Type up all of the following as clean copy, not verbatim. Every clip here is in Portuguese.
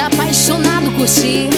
apaixonado curtir.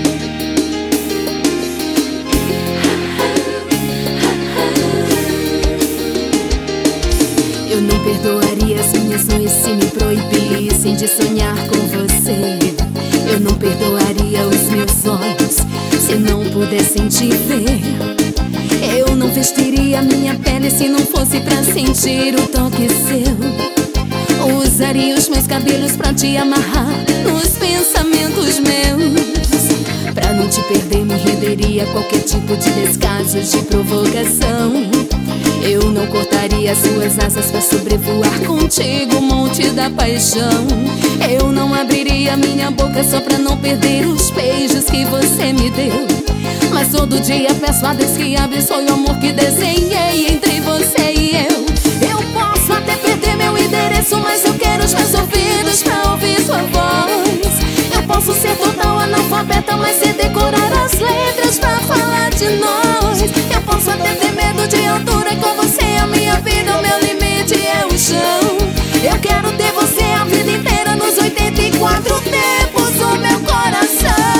Eu não perdoaria as minhas noites se me proibissem de sonhar com você. Eu não perdoaria os meus olhos se não pudessem te ver. Eu não vestiria minha pele se não fosse pra sentir o toque seu. Usaria os meus cabelos pra te amarrar nos pensamentos meus. Pra não te perder me renderia a qualquer tipo de descaso, de provocação. Eu não cortaria suas asas pra sobrevoar contigo o monte da paixão. Eu não abriria minha boca só pra não perder os beijos que você me deu. Mas todo dia peço a Deus que abençoe o amor que desenhei entre você e eu. Eu posso até perder meu endereço, mas eu quero os meus ouvidos pra ouvir sua voz. Eu posso ser total analfabeta, mas sei decorar as letras pra falar de nós. Eu posso até ter medo de altura, com você a minha vida, o meu limite é o chão. Eu quero ter você a vida inteira, nos 84 tempos do meu coração.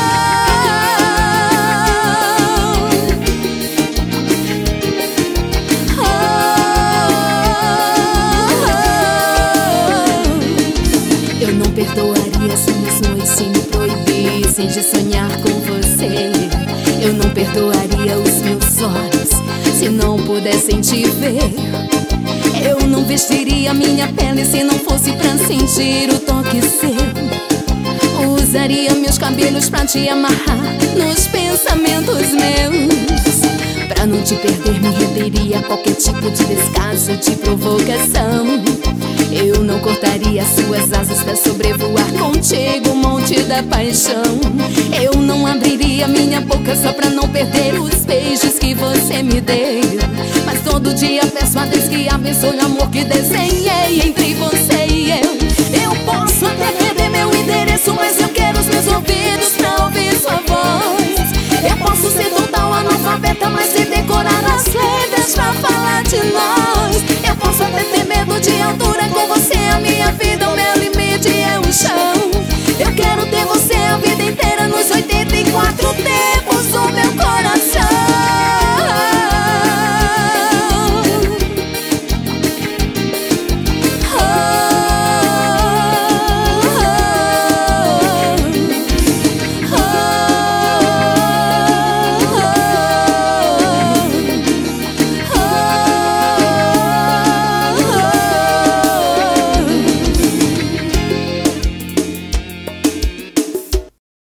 Eu não perdoaria as minhas noites se me proibissem de sonhar com você. Eu não perdoaria os meus olhos se não pudessem te ver. Eu não vestiria minha pele se não fosse pra sentir o toque seu. Usaria meus cabelos pra te amarrar nos pensamentos meus. Pra não te perder me renderia a qualquer tipo de descaso, de provocação. Eu não cortaria suas asas pra sobrevoar contigo o monte da paixão. Eu não abriria minha boca só pra não perder os beijos que você me deu. Mas todo dia peço a Deus que abençoe o amor que desenhei entre você e eu. Eu posso até perder meu endereço, mas eu quero os meus ouvidos pra ouvir sua voz. Eu posso ser total analfabeta, mas sei decorar as letras pra falar de nós. Eu posso até ter medo de altura, com você a minha vida, o meu limite é o chão. Eu quero ter você a vida inteira, nos 84 tempos.